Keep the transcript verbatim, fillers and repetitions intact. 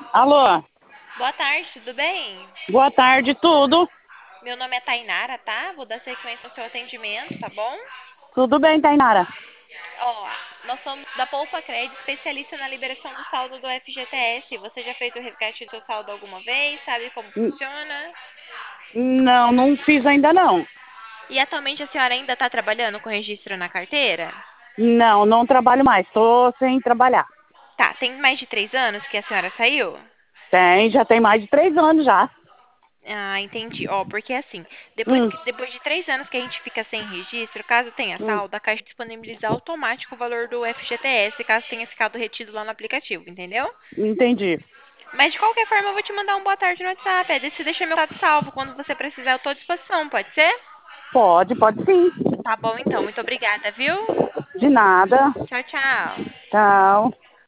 Alô, Boa tarde, tudo bem? boa tarde, tudo? Meu nome é Tainara, tá? Vou dar sequência ao seu atendimento, tá bom? Tudo bem, Tainara? Ó, nós somos da Poupa Cred, especialista na liberação do saldo do F G T S. Você já fez o resgate do seu saldo alguma vez? Sabe como N- funciona? Não, não fiz ainda não. E atualmente a senhora ainda está trabalhando com registro na carteira? Não, não trabalho mais, tô sem trabalhar. Tá, tem mais de três anos que a senhora saiu? Tem, já tem mais de três anos já. Ah, entendi. Ó, porque assim, depois, Hum, que- depois de três anos que a gente fica sem registro, caso tenha hum, saldo, a Caixa disponibiliza automático o valor do F G T S, caso tenha ficado retido lá no aplicativo, entendeu? entendi. Mas de qualquer forma, eu vou te mandar um boa tarde no WhatsApp. Aí você deixa meu contato salvo. Quando você precisar, eu tô à disposição, pode ser? Pode, pode sim. Tá bom, então. Muito obrigada, viu? De nada. Tchau, tchau. Tchau.